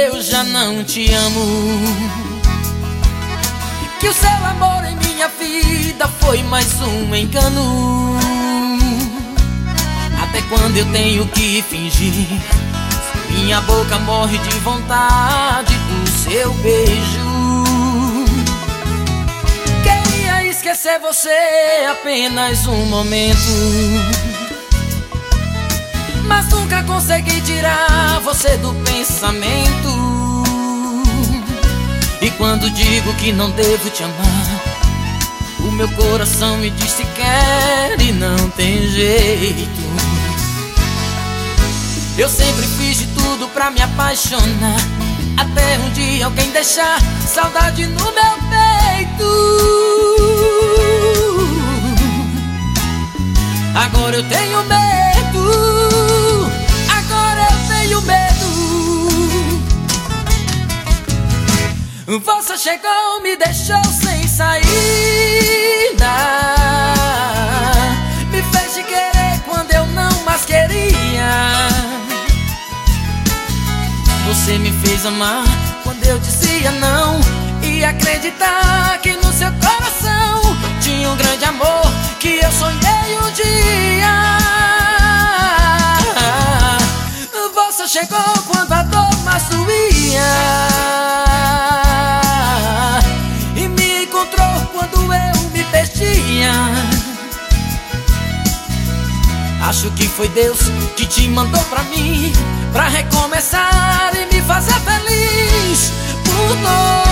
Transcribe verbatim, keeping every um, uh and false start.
eu já não te amo, que o seu amor em minha vida foi mais um engano. Até quando eu tenho que fingir, minha boca morre de vontade do seu beijo. Queria esquecer você apenas um momento, mas nunca consegui tirar você do pensamento. E quando digo que não devo te amar, o meu coração me diz se quer e não tem jeito. Eu sempre fiz de tudo pra me apaixonar, até um dia alguém deixar saudade no meu peito. Agora eu tenho medo, agora eu tenho medo. Você chegou, me deixou sem saída, me fez te querer quando eu não mais queria. Você me fez amar quando eu dizia não, e acreditar que no seu coração tinha um grande amor que eu sonhei um dia. Você chegou quando a dor mais doía, e me encontrou quando eu me perdia. Acho que foi Deus que te mandou pra mim, pra recomeçar e me fazer feliz por nós.